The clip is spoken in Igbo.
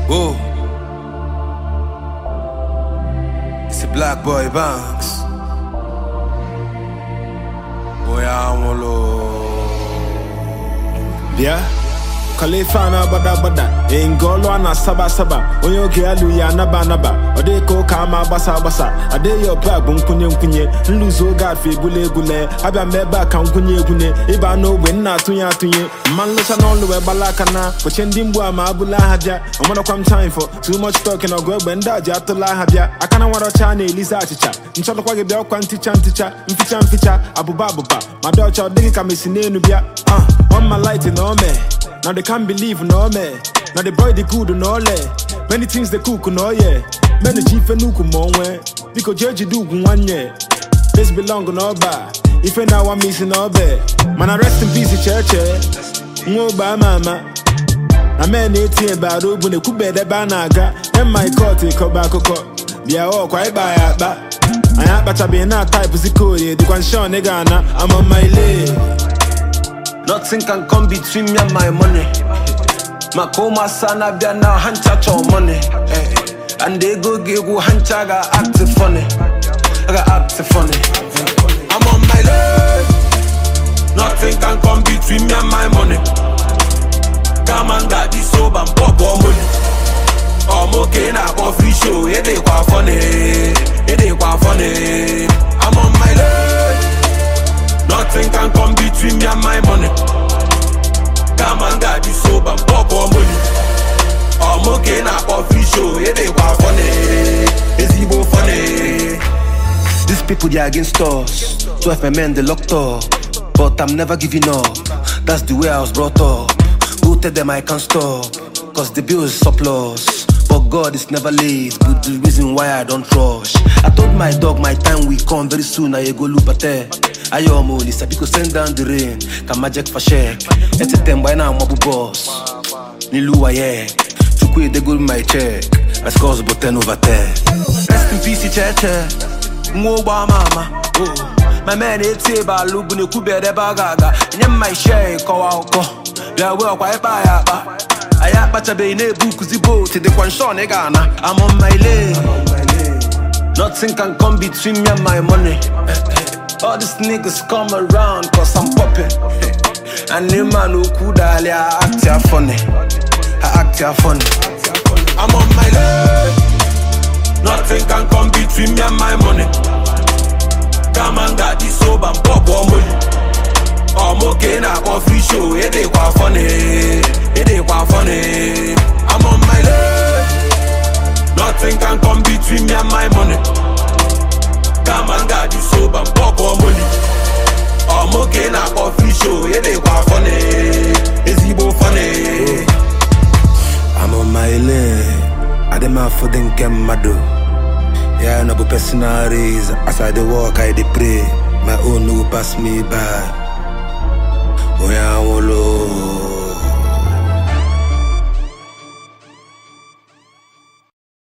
Whoa. It's a Black Boy Banks. Boy, I want yeah. Kalifana bada ingolo na saba onyo ke aluya naba odeko kama basa ade yo bag bunkunye nluzo god fe gule abia meba kan kunye iba no we na tunye man lo chano lo we balaka na pochendi mbu ama abula haja omono kwam time for too much talking ogwe gbenda ja to la habia akana waro cha na elisa achicha ncholo kwage bia kwa nticha mficha abuba madocha odiki kamesine enu bia on my light no me. Now they can't believe no me. Now the boy they good no le. Many things they cook no yeah. Many chief and nuku monwe. Because judge do one yeah. This belong no ba. If I now I'm missing no be. Man I rest in peace church. Ngo ba mama. Na men 18 ba do bu ne kube de ba na aga. And my court ko ba koko. Bia o kwai ba ya ba. Aya ba chabe na type zikori. The kwan show nigga na I'm on my way. Nothing can come between me and my money. Makoma sana bia now hancha cho money. And they go hancha ga act funny. I got act funny. I'm on my way. Nothing can come between me and my money. Come and got this soap and pop money. I'm okay na coffee show. It ain't quite funny. I'm on my way. Nothing can come between me and my money. Come and got this soap and pop money. I'm okay na coffee show. It ain't quite funny. It's even funny. These people they are against us. 12 my men they locked up. But I'm never giving up. That's the way I was brought up. Go tell them I can't stop. Cause the bill is surplus. But God is never late, but the reason why I don't rush. I told my dog my time will come very soon. I go look at her. Ayo mo lisa because send down the rain. Kamajek for check. It's a time by now mabu boss. Niluwa yeah. Chukwe they go my check. I scores but 10 over 10. Rest in peace cheche. Ngoba mama. Oh. My man it's ba lubu ne kube de bagaga. Nyam my share ko ko. Ya we kwa ba ya ba. Aya bacha be in a book zibo to the one show nigga na. I'm on my lane. Nothing can come between me and my money. All these niggas come around cause I'm popping. And the man who could I act ya funny. I'm on my lane. Nothing can come between me and my money. Come and got this soap and pop money. I'm okay na coffee show. It ain't quite funny. I'm on my lane. Nothing can come between me and my money. Come and got this soap and pop money. I'm okay na coffee show. It ain't quite funny. It's even funny. I'm on my lane. I dem a for them mado. Yeah, no personal reason. As I dey walk, I dey pray. My own no pass me by. Oh yeah,